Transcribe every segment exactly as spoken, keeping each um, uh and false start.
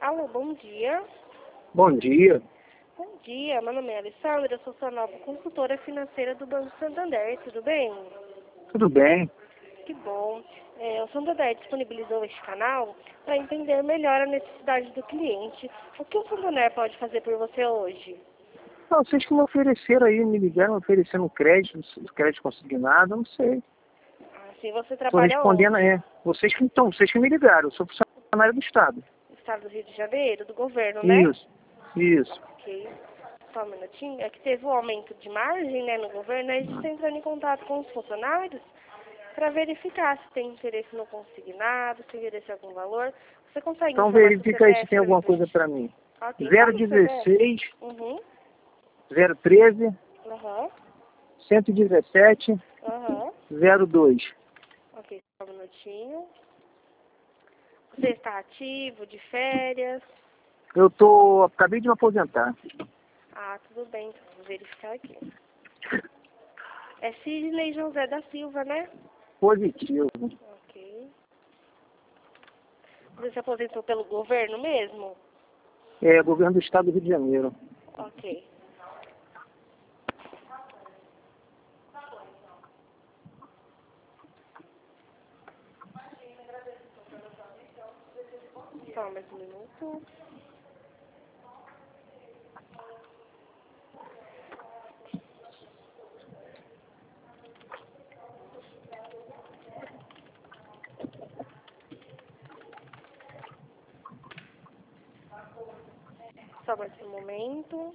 fala? Bom dia. Bom dia. Bom dia, meu nome é Alessandra, eu sou sua nova consultora financeira do Banco Santander, tudo bem? Tudo bem? Que bom. É, o Santander disponibilizou este canal para entender melhor a necessidade do cliente. O que o Santander pode fazer por você hoje? Não, vocês que me ofereceram aí, me ligaram oferecendo crédito, crédito consignado, eu não sei. Assim, você Estou trabalha respondendo onde? é. Vocês que, então, vocês que me ligaram, eu sou funcionário do Estado. Estado do Rio de Janeiro, do governo, né? Isso, isso. Ok. Só um minutinho. É que teve um aumento de margem, né, no governo, aí a gente está entrando em contato com os funcionários para verificar se tem interesse no consignado, se interesse em algum valor. Você consegue Então informar seu verifica aí se C P F tem para mim, alguma por coisa para gentileza? mim. Ok. zero Fala o C P F. dezesseis, Uhum. zero treze, Aham. cento e dezessete, Aham. zero dois. Ok, só um minutinho. Você está ativo, de férias? Eu tô, acabei de me aposentar. Ah, tudo bem, então vou verificar aqui. É Sidney José da Silva, né? Positivo. Ok. Você se aposentou pelo governo mesmo? É, governo do Estado do Rio de Janeiro. Ok. Só mais um minuto. Só mais um momento.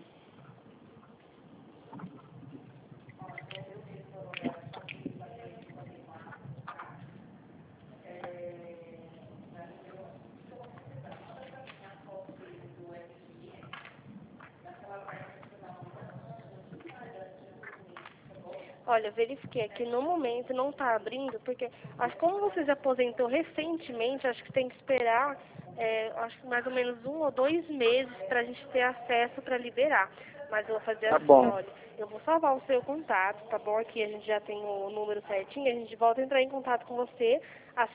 Olha, verifiquei aqui no momento, não está abrindo, porque acho que como você se aposentou recentemente, acho que tem que esperar, é, acho que mais ou menos um ou dois meses para a gente ter acesso para liberar. Mas eu vou fazer Tá assim, bom. olha, eu vou salvar o seu contato, tá bom? Aqui a gente já tem o número certinho, a gente volta a entrar em contato com você assim